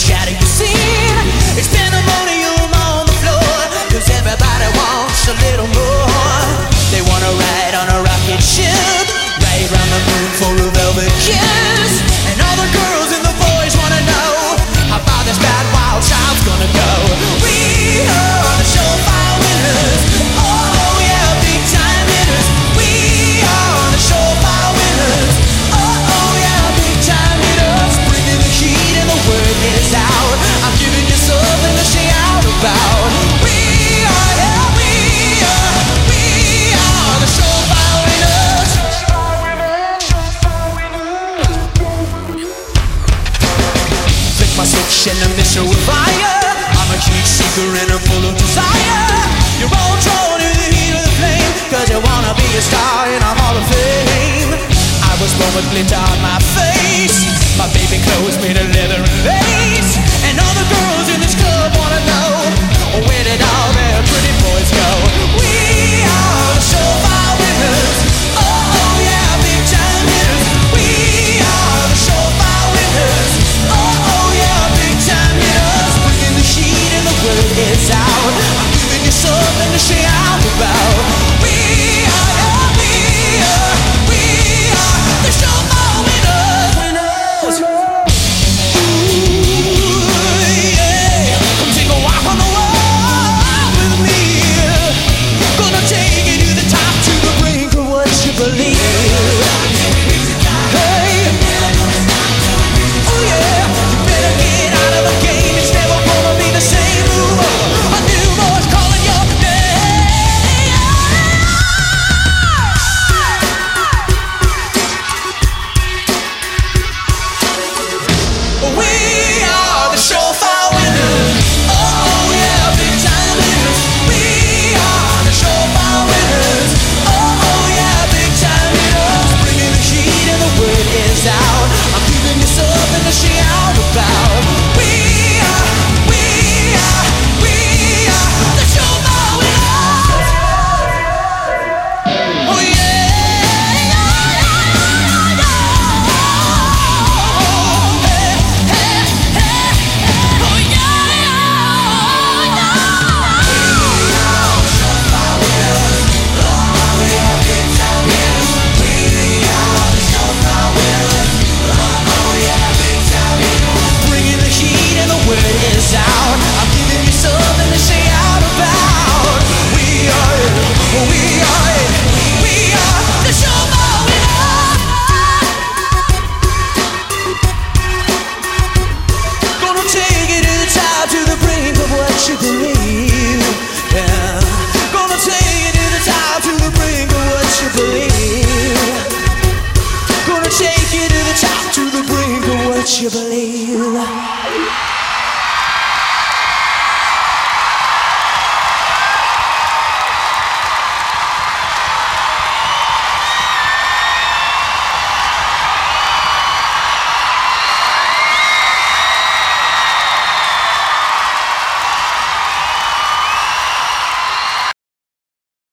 shatter your scene. It's pandemonium on the floor, 'cause everybody wants a little more. They wanna ride on a rocket ship, right round the moon for a velvet kiss. And all the girls and the boys wanna know how far this bad wild child's gonna go. We are the surefire winners. Oh yeah, big time hitters. We are the surefire winners. Oh yeah, big time hitters. Bringing the heat and the word is out. I'm giving you something to sing out about. We are, yeah, we are the surefire winners. Flick my switch and a missile with fire. I'm a heat seeker and I'm full of desire. You're all drawn to the heat of the flame, 'cause you wanna be a star in a hall of fame. I was born with glitter on my face. My baby clothes made of leather and lace. And all the girls in this club wanna know, where did all their pretty boys go? We are the surefire winners. Oh yeah, big time hitters. We are the surefire winners. Oh yeah, big time hitters. Bringing the heat and the word is out. I'm giving you something to sing out about. We are, yeah, we are the surefire winners. Come take a walk on the wall with me. Gonna take you to the top, to the brink of what you believe. Hey, oh yeah, you better get out of the game. It's never gonna be the same. Move on, a new voice calling your name. We are the surefire winners. Oh yeah, big time hitters. We are the surefire winners. Oh yeah, big time hitters. Bringing the heat and the word is out. I'm giving you something to sing out about. We are the surefire winners. Oh yeah. Oh bringing the heat and the word is out. I'm giving you something to say out about. We are it, we are it, we are the surefire winners. Gonna take it to the top, to the brink of what you believe. Yeah. Gonna take it to the top, to the brink of what you believe. Gonna take you to the top, to the brink of what you believe.